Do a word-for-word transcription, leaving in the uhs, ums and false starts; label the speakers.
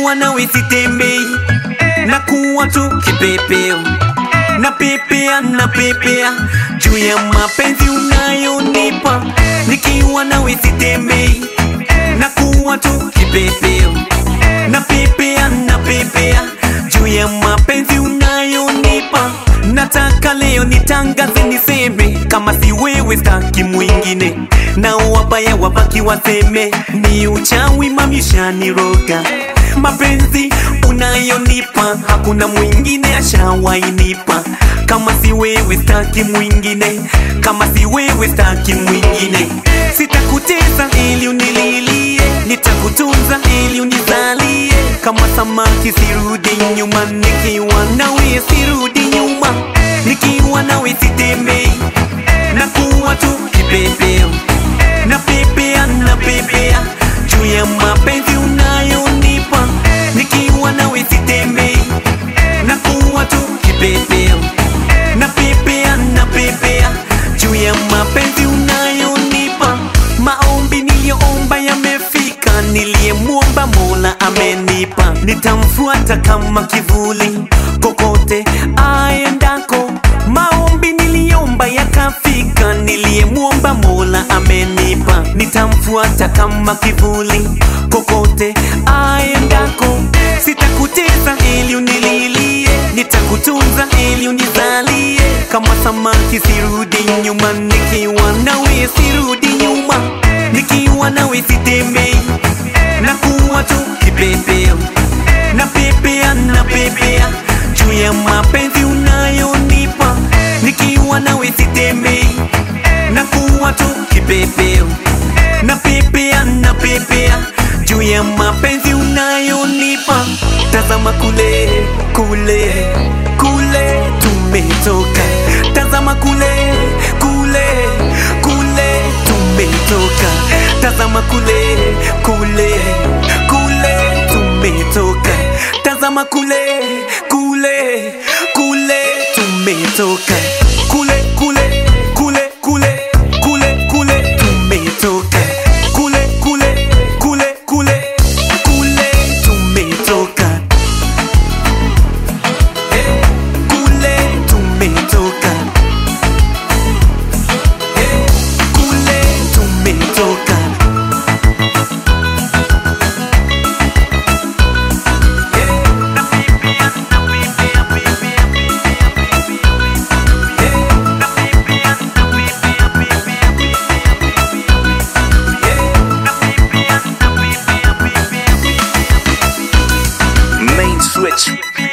Speaker 1: nikiwa nawe sitembei, nakuwa tu kipepeo, napepea napepea juu ya mapenzi unayonipa. Nikiwa nawe sitembei, nakuwa tu kipepeo, napepea napepea juu ya mapenzi unayonipa. Nataka leo nitangaze niseme, kama si wewe staki mwingine, na wabaya wabaki waseme ni uchawi mamisha niroga. Mapenzi unayonipa hakuna mwingine ashawainipa. Kama si wewe staki mwingine, kama si wewe staki mwingine. Sitakutesa ili unililie, nitakutunza ili unizalie. Kama samaki sirudi nyuma, nikiwa nawe sirudi nyuma. Nikiwa nawe sitembei, nakuwa tu kipepeo, napepea napepea juu ya mapenzi unayonipa. Nikiwa nawe sitembei, nakuwa tu kipepeo, napepea napepea juu ya mapenzi unayonipa. Maombi niliyoomba yamefika, niliyemuomba Mola amenipa. Nitamfuata kama kivuli kokote aendako. Maombi niliomba yakafika, niliyemuomba Mola amenipa. Nitamfuata kama kivuli kokote aendako. Sitakutesa ili unililie, nitakutunza ili unizalie. Kama samaki sirudi nyuma, nikiwa nawe sirudi nyuma. Nikiwa nawe sitembei, nakuwa tu kipepeo, napepea napepea juu ya mapenzi unayonipa. Nikiwa nawe sitembei, nakuwa tu kipepeo, napepea napepea juu ya mapenzi unayonipa. Tazama kule kule kule tumetoka, tazama kule kule kule tumetoka, tazama kule kule kule tumetoka, tazama kule kule kule tumetoka, kule kule kule kule kule kule tumetoka, kule kule kule kule kule tumetoka, hey, kule tumetoka, hey, kule tumetoka.
Speaker 2: Main switch.